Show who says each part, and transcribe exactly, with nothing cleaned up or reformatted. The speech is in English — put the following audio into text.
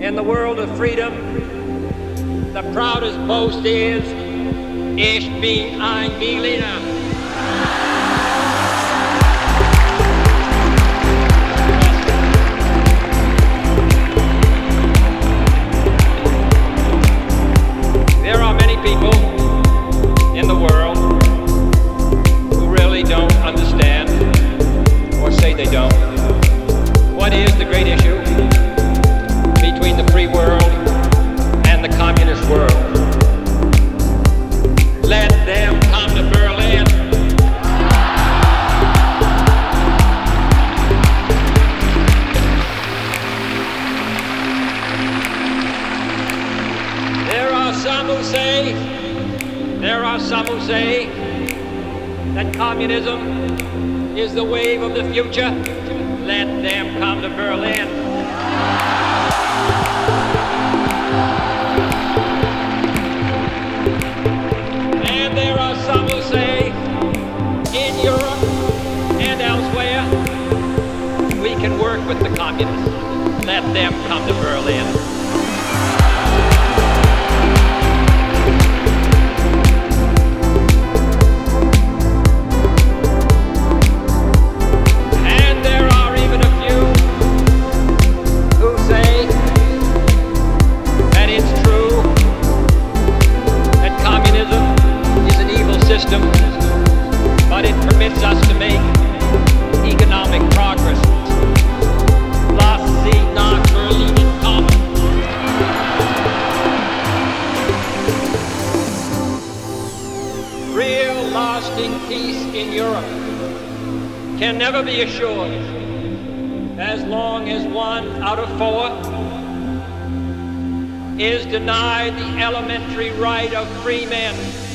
Speaker 1: in the world of freedom, the proudest boast is, Ich bin ein Berliner. There are many people in the world who really don't understand, or say they don't, what is the great issue between the free world and the communist world. Let them come to Berlin. There are some who say, there are some who say that communism is the wave of the future. Let them come to Berlin. And there are some who say, in Europe and elsewhere, we can work with the communists. Let them come to Berlin. But it permits us to make economic progress. Lass sie nach Berlin kommen. Real lasting peace in Europe can never be assured as long as one out of four is denied the elementary right of free men